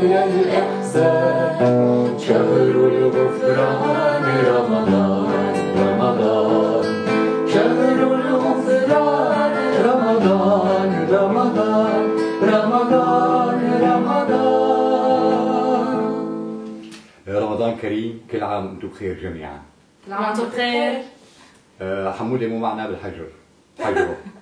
الإحسان شهر الغفران رمضان رمضان شهر الغفران رمضان رمضان رمضان رمضان. رمضان كريم، كل عام وانتم بخير جميعا. كل عام وانتم بخير. حمودة مو معنا بالحجر، حجره